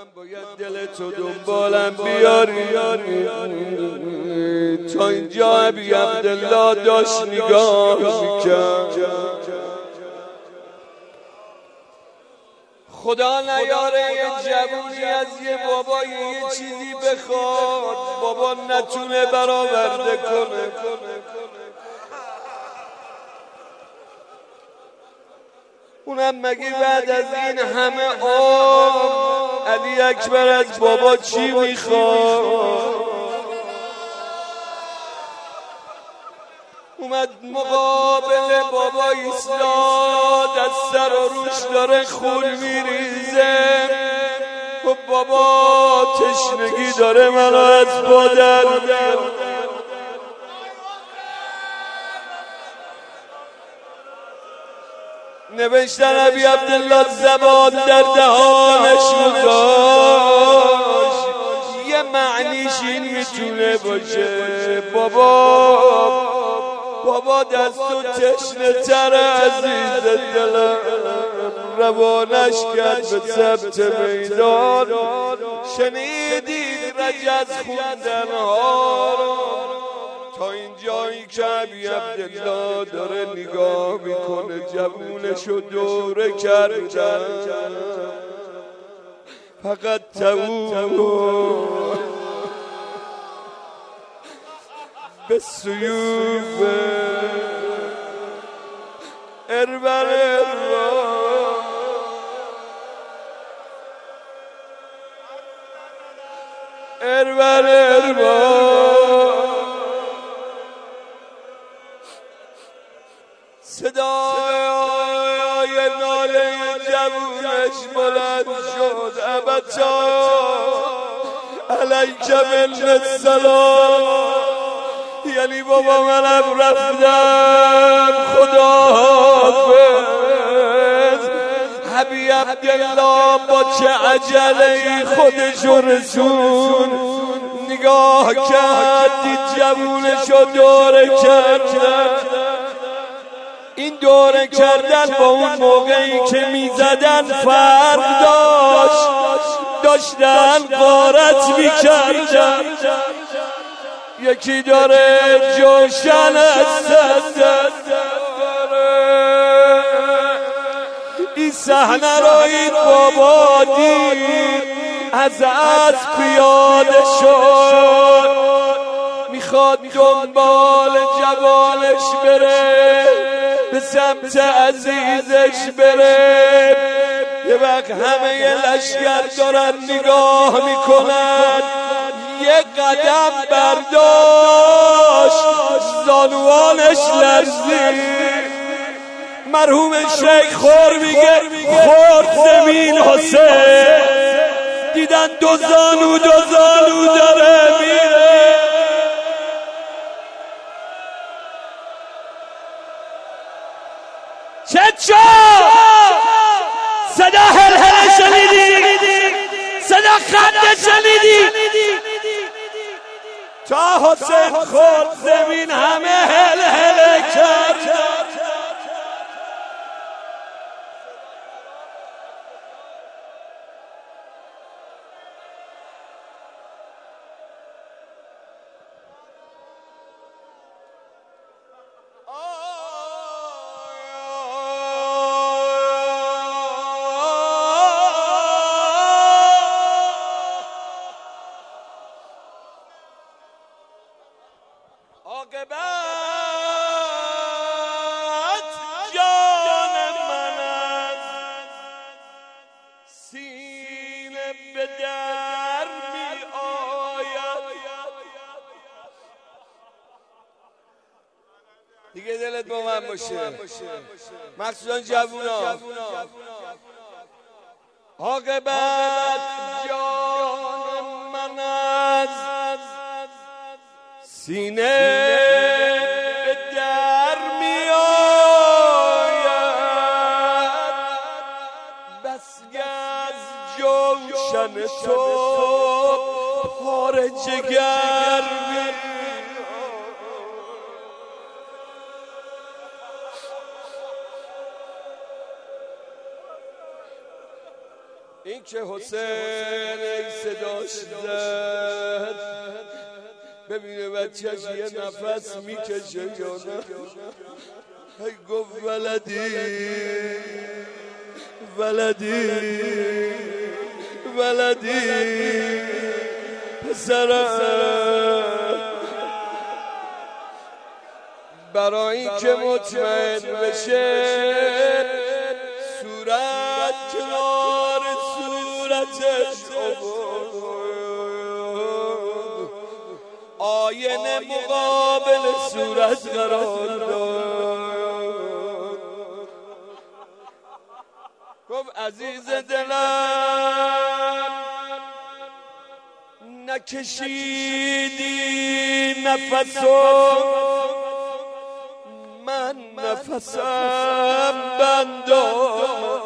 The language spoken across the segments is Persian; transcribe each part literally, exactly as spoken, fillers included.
باید دل تو دنبالم بیاری تا اینجا ابی عبدالله داشت نگاه میکرد. خدا نیاره یه جوونی از یه بابایی یه چیزی بخواد بابا نتونه برآورده کنه. اونم مگه بعد از این همه آب علی اکبر از بابا چی میخواد؟ اومد مقابل بابا ایستاد، از سر و روش داره خون میریزه. خب بابا تشنگی داره منو از پا در میاره. نوشتن ابی عبدالله زبان در دهانش گذاشت، یه معنیش این میتونه باشه بابا بابا دست و تشنه تر عزیز دلم، روانش کرد به ثبت میدان. شنیدید رجز خوندنها رو تا اینجایی که ابی عبدالله داره نگاه میکنه جوونشو دوره کردن، فقط تموم به سیوف اربر را اربر را صدای ناله جوونش بلند شد. ابتا علیک بالسلام، یعنی بابا منم رفتم خدا حافظ. ابی عبدالله با چه عجله خودشو رسون، نگاه کرد دید جوونشو دوره کردن. این دوره کردن با اون موقعی که میزدن فرق داشت، داشتن غارت میکردن. یکی داره جوشن است این صحنه رو این بابا دید، از اسب پیاده شد، میخواد دنبال جوانش بره، به سمت عزیزش بره. یه وقت همه ی لشگر دارن نگاه میکنن، یه قدم برداشت زانوانش لرزید. مرحوم شیخ خور میگه خورد زمین حسین، دیدن دو زانو دو زانو داره میره. چه صدا هلهله شنیدی؟ صدا خنده شنیدی؟ تا حسین خورد زمین همه هلهله کرد. عاقبت جان من از سینه به در می آید. دیگه دلت با من باشه، مخصوصا جوونا. عاقبت جان من از سینه به در می آید، بس از جوشن تو پاره جگر می این که حسین ای صداش زد ببینه بچهش یه نفس میکشه یا نه ای گفت ولدی ولدی ولدی پسرم برای این که مطمئن بشه صورت کنار صورتش آینه مقابل صورت قرار داد گفت عزیز دلم نکشیدی نفسو من نفسم بندم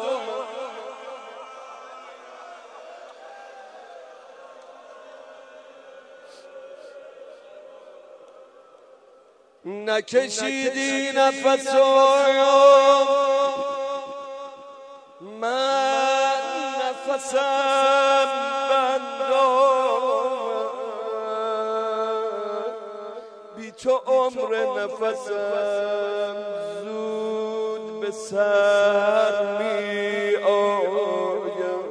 نکشیدی نفسو من نفسم بندم بی تو عمر نفسم زود به سر می آید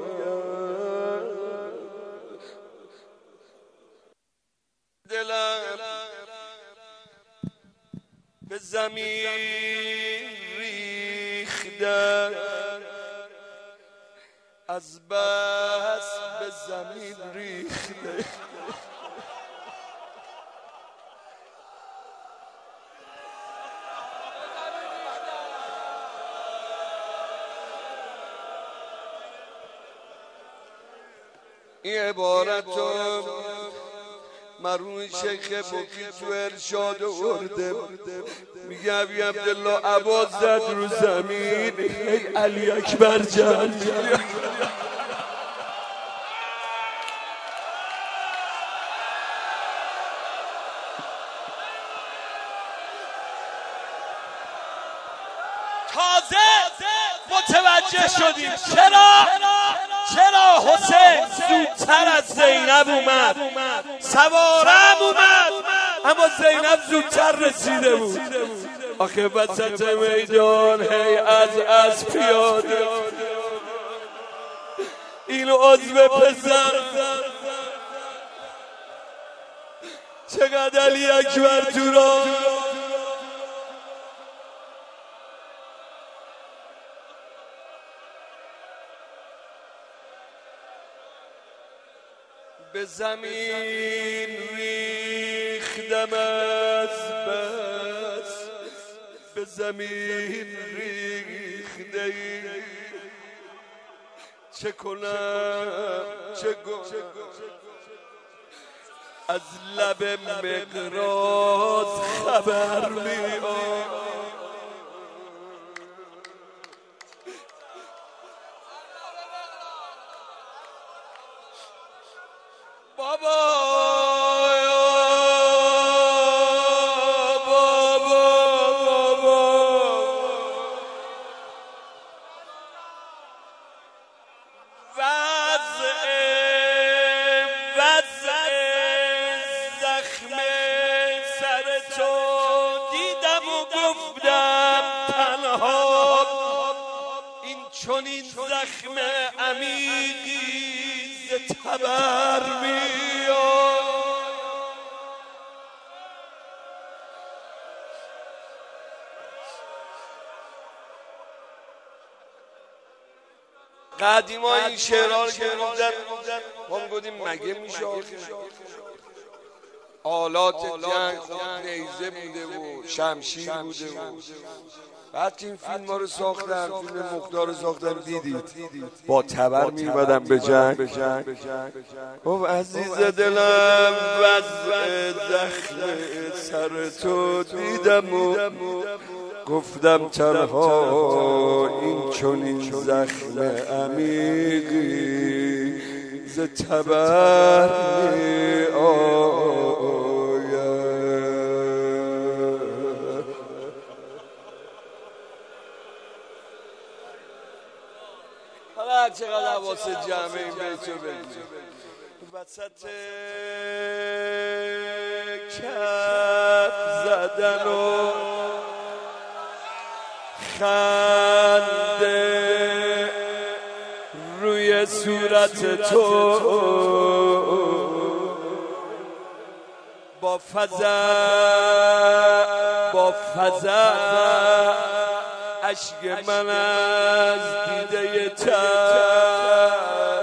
دلم به زمین ریخته از بس به زمین ریخته این عبارتو مرحوم شیخ بوکی تو ارشاد ورده میگه ابی عبدالله عباس زد رو زمین ای علی اکبر جان تازه متوجه شدیم چرا چرا حسین زودتر از زینب اومد سوارم اومد اما زینب زودتر رسیده بود آخه وسط میدان هی از از پیاده اینو عضو پسر چقدر علی اکبر تو را به زمین ریختم از بس به زمین ریخته چه کنم چه کنم از لب مقراض خبر می آید بابا بابا بابا وضع وضع زخم سر تو دیدم و گفتم تنها این چنین زخم عمیقی تبر میاد قدیما این شعرها رو که می‌گفتن ما می‌گفتیم مگه میشه آلات جنگ خب نیزه بوده و شمشیر بوده و بعد که این فیلم ها رو ساختن فیلم مختار رو ساختن دیدید با تبر می‌بادن به جنگ خب عزیز دلم وضع زخم سر تو دیدم و گفتم تنها این چنین زخم عمیقی ز تبر می آید هر چقدر حواس جمعه این بیتو بگی وسط کف زدن و خنده روی صورت تو با فزع با فزع عشق من از دیده تر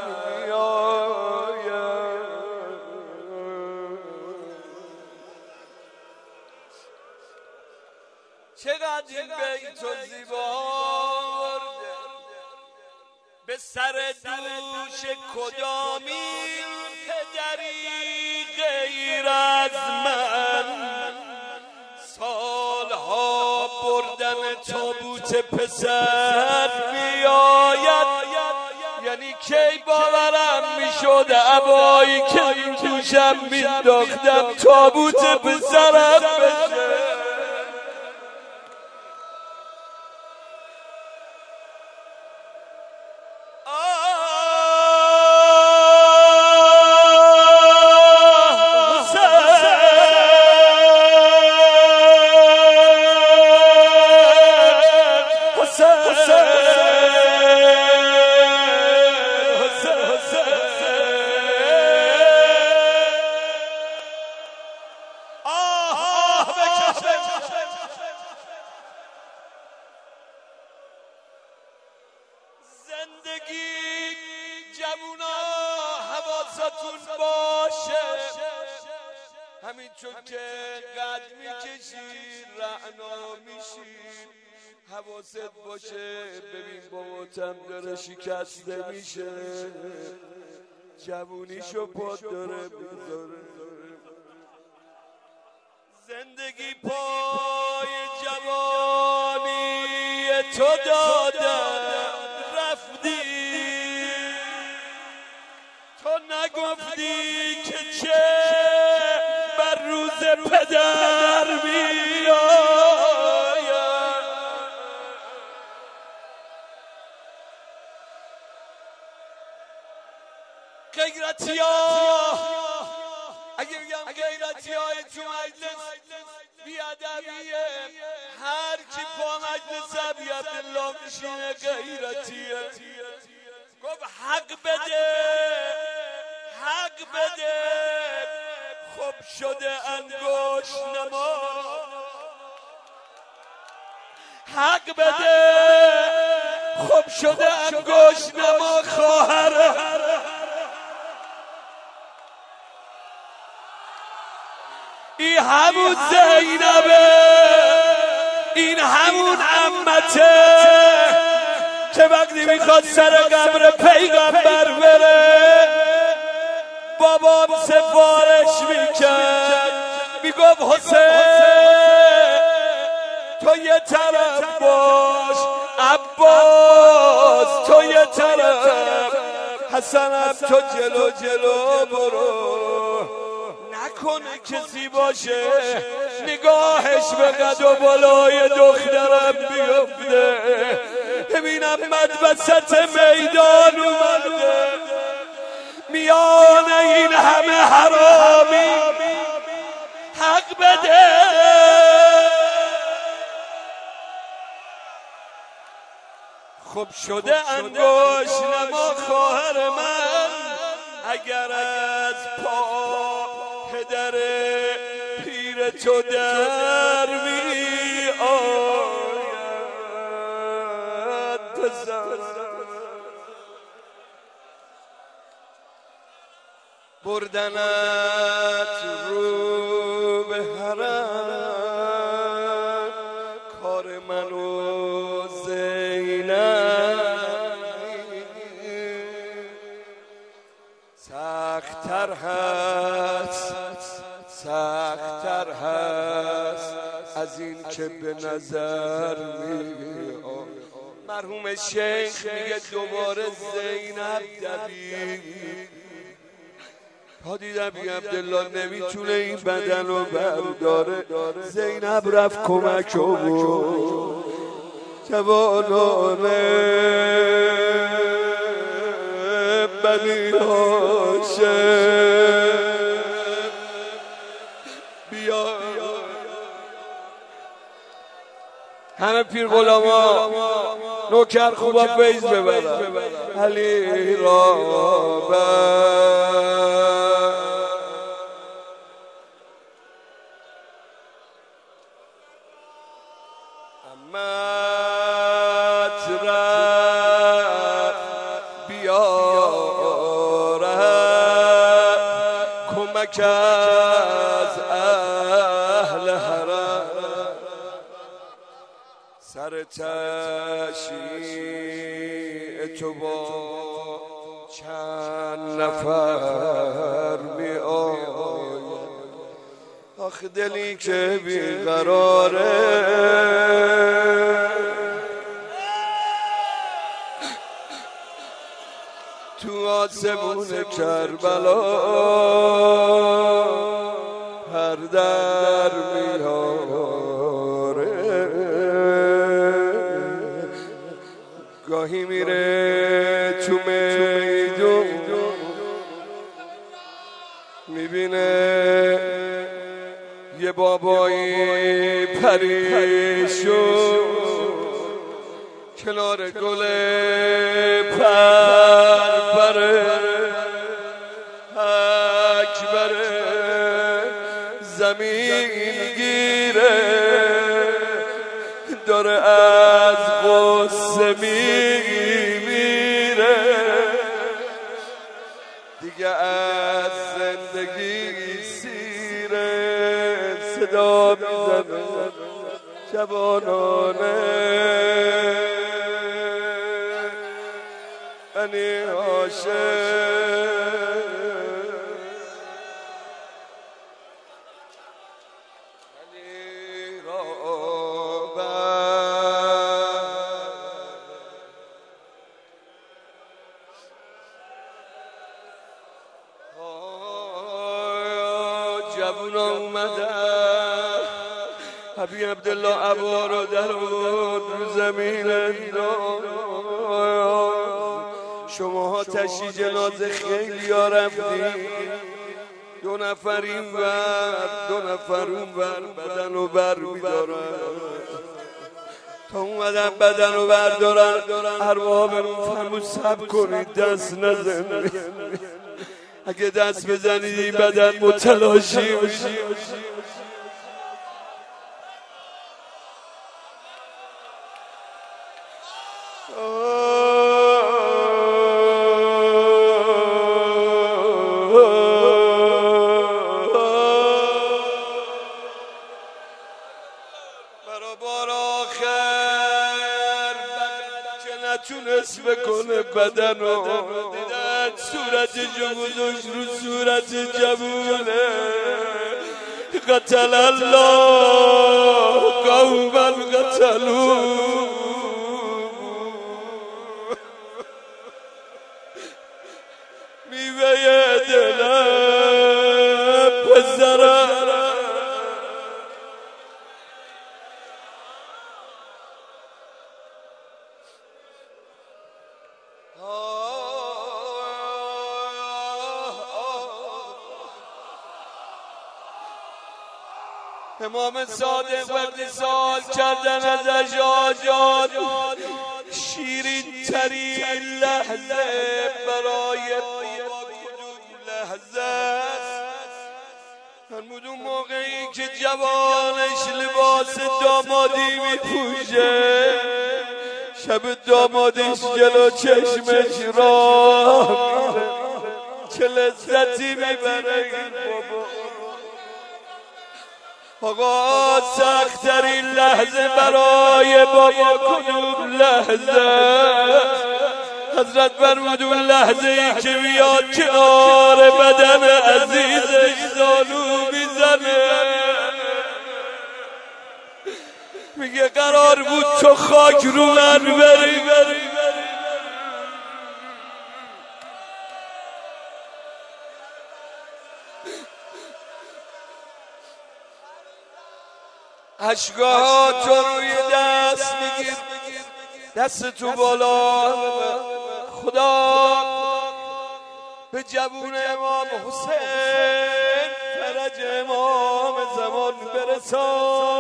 میآید چقدر این بیت و زیبا به سر دوش کدامین پدری غیر از من سالها بردن تابوت پسر میآید یعنی کی باورم میشد عبایی که این دوشم مینداختم تابوت پسرم بشه زندگی جوونا حواستون باشه همین چون که قد میکشی رعنا میشی حواست باشه ببین باباتم داره شکسته میشه جوونیشو پاد داره میذاره زندگی پای جوانی تو دادن تو نگفتی که چه بر روز پدر میآید غیرتی ها اگه بگم غیرتی های تو مجلس بیادبیه هر کی پا مجلس عبی عبدالله میشینه غیرتیه گفت حق بده حق بده خب شده انگوش نما حق بده خب شده انگوش نما خواهر این همون زینبه این همون عمته که وقتی میخواد سر قبر پیغمبر بره بابام سفارش میکرد میگفت حسین تو یه طرف باش عباس تو یه طرف حسنم تو جلو جلو برو نکنه کسی باشه نگاهش به قد و بالای دخترم بیفته ببینم مد وسط میدان اومده میان این همه حرامی حق بده خب شده انگوش نما خواهر من اگر از پا پدر پیر تو در می آید بردنت رو به حرم کار من و زینب سخت‌تر هست سخت‌تر هست از این که به نظر می آید مرحوم شیخ میگه دوباره زینب دوید هادی نبی عبدالله نمیتونه این بدن رو برداره زینب رفت کمک و جوانانه بنی هاشم بیا همه پیر غلاما نوکر خوبا فیض ببرن علی را بر مطرح بیارد کمک از اهل حرم سر تشییع تو با چند نفر می آید آخ دلی که بیقراره تو آسمون کربلا پر در میاره گاهی میره تو میدون میبینه یه بابایی پریشون کنار گل پرپره اکبره زمین گیره داره از غصه میمیره دیگه از زندگی سیره صدا میزنه جوانانه بنی هاشم علی را بر جوونا اومدن حبی عبدالله عبا رو در آورد رو زمین شماها تشییع جنازه خیلی ها رفتیم دو نفر این ور دو نفر اون ور بدن رو بر میدارن تا اومدن بدن رو بردارن ارواحمون فرمود صبر کنید دست نزنید اگه دست بزنید این بدن متلاشی میشه برابر آخر که نتونست بکنه بدن رو دیدن صورت جمودش رو صورت جوونه قتل الله قوما قتلوا میوه دلم پسرم امام صادق وقتی سوال کردن ازش آجاد شیرین ترین لحظه برای بابا کدوم لحظه است فرمود اون موقعی که جوانش لباس دامادی میپوشه شب دامادش جلو چشمش راه میره چه لذتی میبره این بابا آقا سخت‌ترین لحظه برای بابا کدوم لحظه حضرت فرمود اون لحظه ای که بیاد کنار بدن عزیزش زانو میزنه میگه قرار بود تو خاک رو من بری اشک‌ها تو روی دست میگیر دست تو بالا خدا به جوون امام حسین فرج امام زمان برسان.